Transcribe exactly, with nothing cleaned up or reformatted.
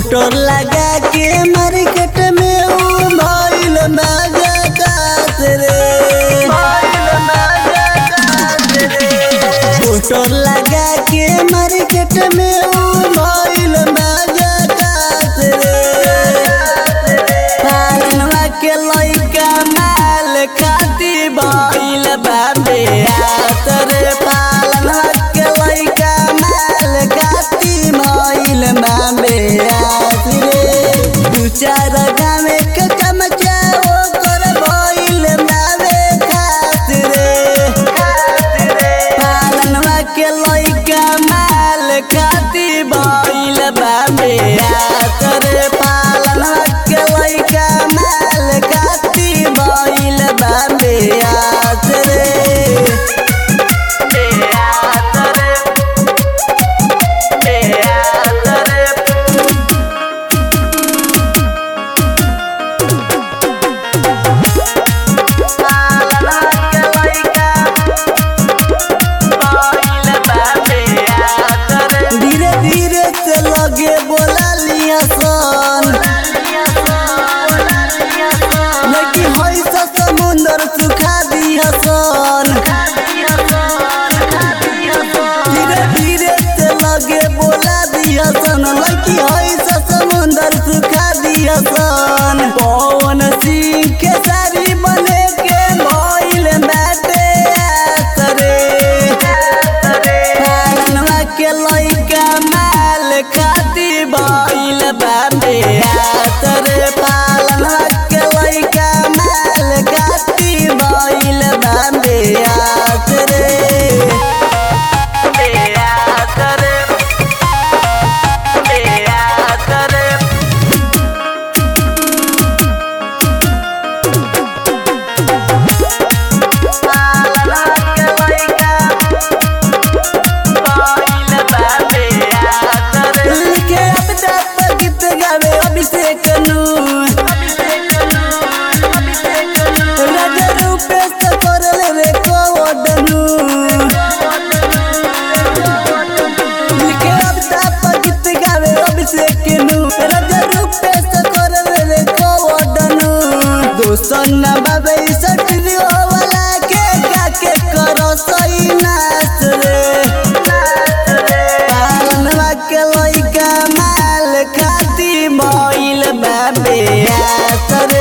poster लगा के market में उ भइल मजाकात रे पोस्टर लगा के मार्केट में उ भइल मजाकात रे पालनवा के लइका माल खाती भइल बाबे हाथ रे पालनवा के लइका माल खाती भइल बाबे हाथ रे दू चार गाँव के चमचा ओकर भइल बाबे खात रे पालनवा के लइका माल खाती भइल बाबे हाथ रे पालनवा के लइका माल खाती भइल बाबे हाथ रे धीरे धीरे से लगे बोला लिया सन लेकिन हई सा समुंदर सुखा दिया सन धीरे धीरे से लगे बोला दिया सन लेकिन हई सा समुंदर सुखा दिया सन पवन सिंह के सारी बने के भइल बाटे आसरे पालनवा के लइका माल खाती भइल बाबे हाथ रे पालनवा के लइका माल खाती भइल बाबे हाथ रे लिखे अब पर गीत गावे अभिषेक नु राजा रूपेश करल रे कोडनु लिखे अब पर गीत गावे अभिषेक नु राजा रूपेश करल रे कोडनु दोसन ना बाबे सटरी वाला के का के करो सही नाच रे पालनवा के लइका माल खाती भइल बाबे हाथ रे